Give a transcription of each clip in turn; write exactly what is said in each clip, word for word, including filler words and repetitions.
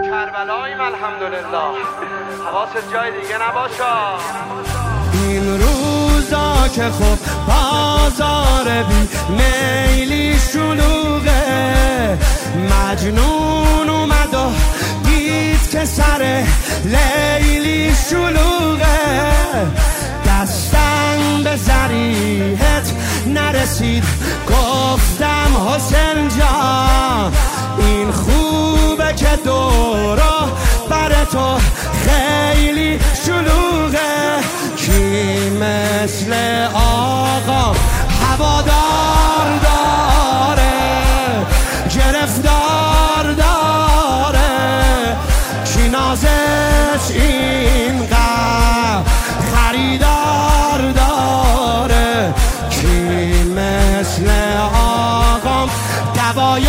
کربلاییم الحمدلله. حواست جای دیگه نباشا. این روزا که خب بازار بی میلی شلوغه، مجنون اومد و دید که سر لیلی شلوغه، دستم به ذریحت نرسید گفتم حسین جان این خوبه که دورا بر تو خیلی شلوغه، کی مثل آقا هوادار داره گرفتار داره، کی نازش اینقدر خریدار داره، کی مثل آقام دوای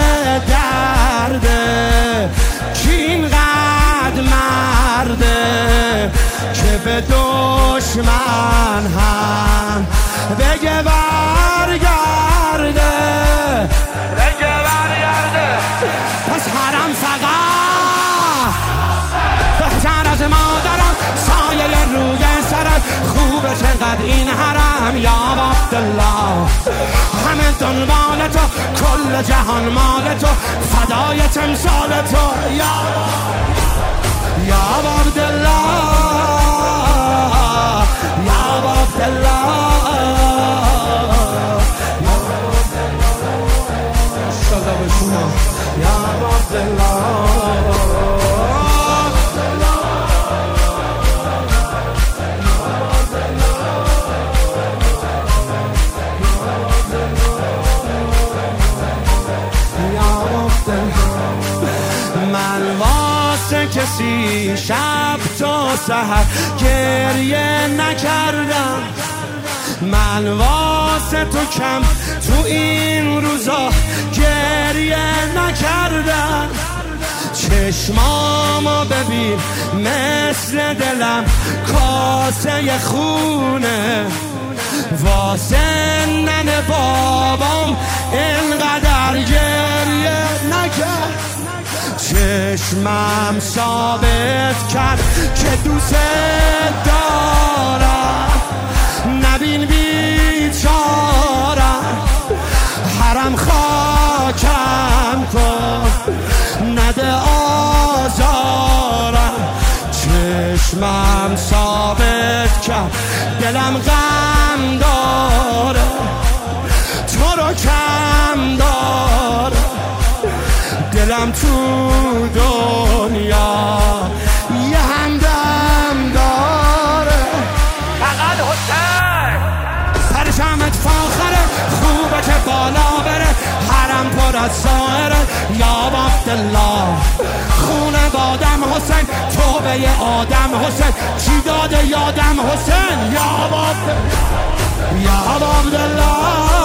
درده، کی اینقدر مرده که به دشمن هم بگه برگرده بگه برگرده. پس حرم فقط بهتر از مادرم، سایه روی سرم خوبه چقدر این حرم. یا عبدالله همه دنبال تو، کل جهان مال تو، فدای تمثال تو. یا یا عبدالله یا عبدالله شده به شما یا عبدالله. من واسه کسی شب تا سحر گریه نکردم، من واسه تو کم تو این روزا گریه نکردم، چشمامو ببین مثل دلم کاسه خونه، واسه ننه بابام اینقدر گریه نکرد، چشمم ثابت کرد که دوست دارم، نبین بیچارم حرم خاکم کن نده آزارم، چشمم ثابت کرد دلم غم داره تو رو کم داره، دلم تو دنیا یه همدم داره. فقط حسین پرچمت فاخره خوبه که بالا بره، حرم پر از سائره. یا عبدالله خونه بادم حسین، توبه ی آدم حسین، چی داده یادم حسین. یا عبدالله یا عبدالله